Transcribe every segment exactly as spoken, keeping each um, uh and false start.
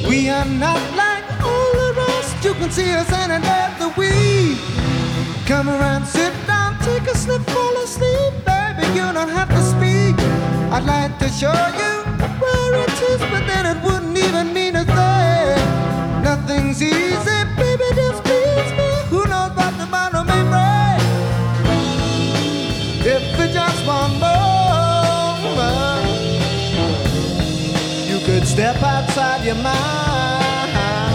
We are not like all the rest. You can see us any day of the week. Come around, sit down, take a slip, fall asleep. Baby, you don't have to speak. I'd like to show you where it is, but then it wouldn't even mean a thing. Nothing's easy, baby, just please me. Who knows what tomorrow may bring? If it's just one moment, you could step outside your mind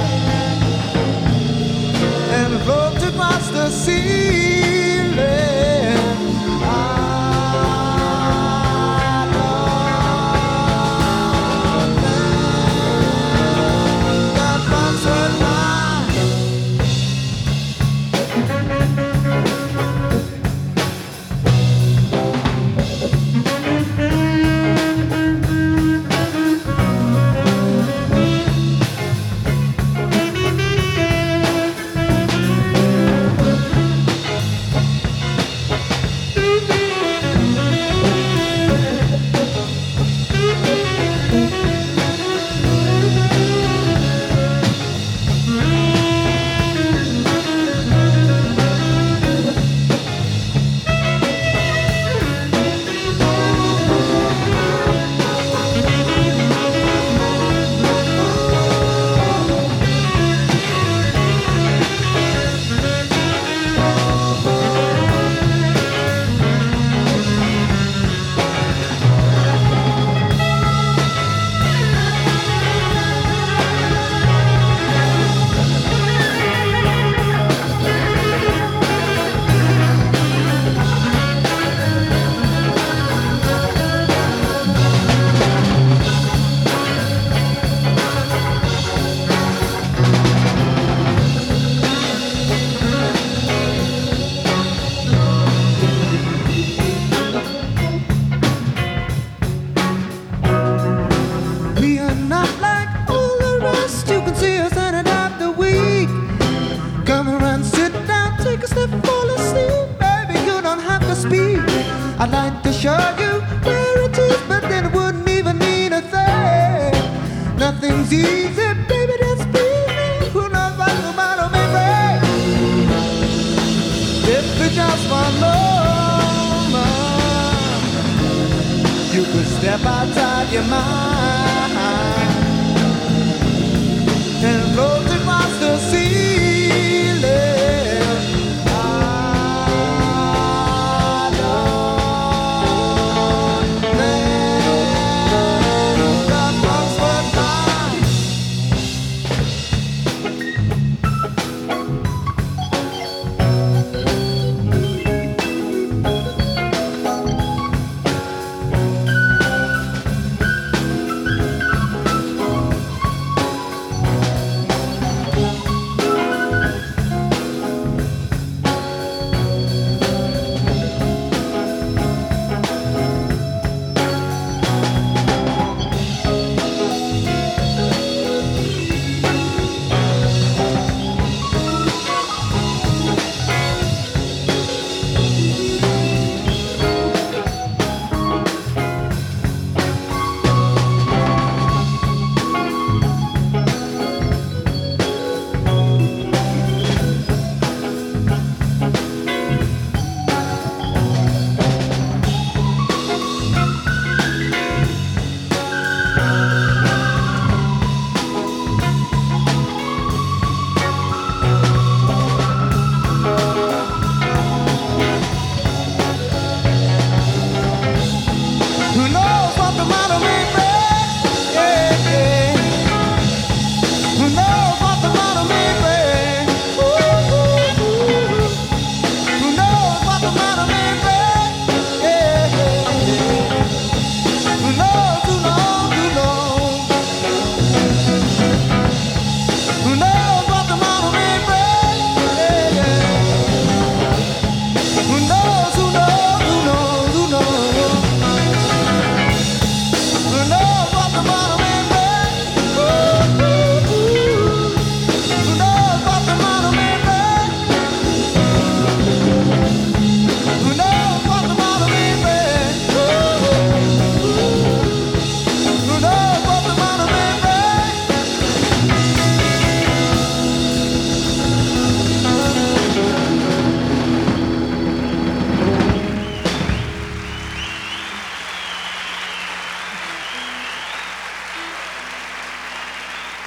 and float across the ceiling. I'd like to show you where it is, but then it wouldn't even mean a thing. Nothing's easy, baby, just be me. Who knows what tomorrow may bring? If it's just one moment, you could step outside your mind